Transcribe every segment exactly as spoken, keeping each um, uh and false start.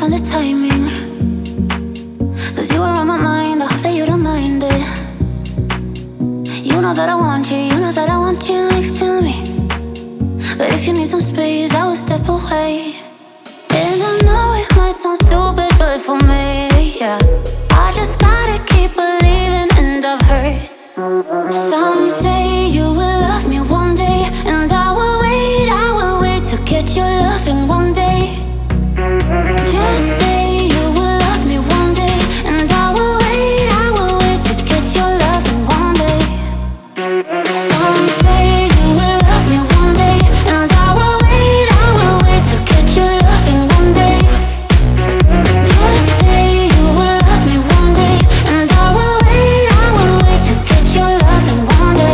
find the timing, cause you were on my mind, I hope that you don't mind it. You know that I want you, you know that I want you next to me. But if you need some space, I will step away. And I know it might sound stupid, but for me, yeah, I just gotta keep believing, and I've heard some say you will love me one day, and I will wait, I will wait to get your loving one day. Just say you will love me one day, and I will wait, I will wait to get your loving one day. Some say you will love me one day, and I will wait, I will wait to get your loving one day. Just say you will love me one day, and I will wait, I will wait to get your loving one day.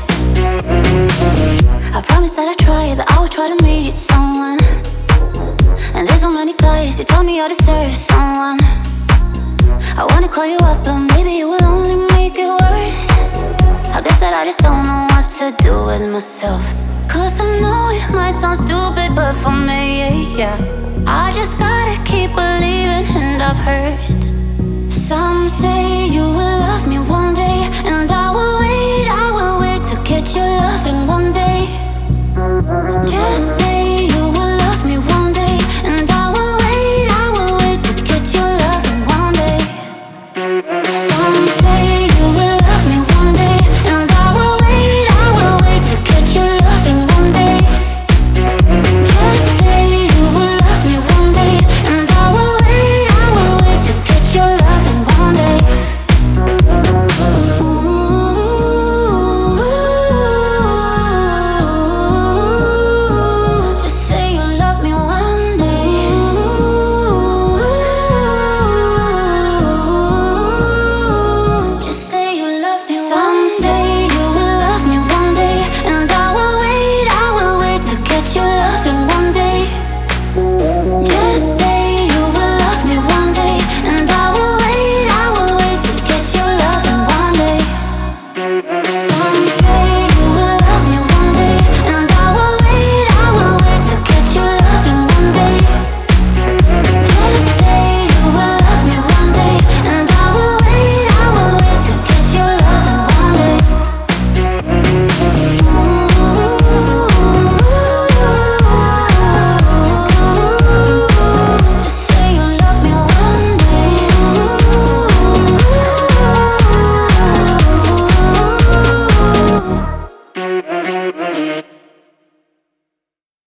I promise that I try, that I will try to meet someone. And there's so many guys, you told me I deserve someone. I wanna call you up, but maybe it will only make it worse. I guess that I just don't know what to do with myself, cause I know it might sound stupid, but for me, yeah, I just gotta keep believing, and I've heard some say you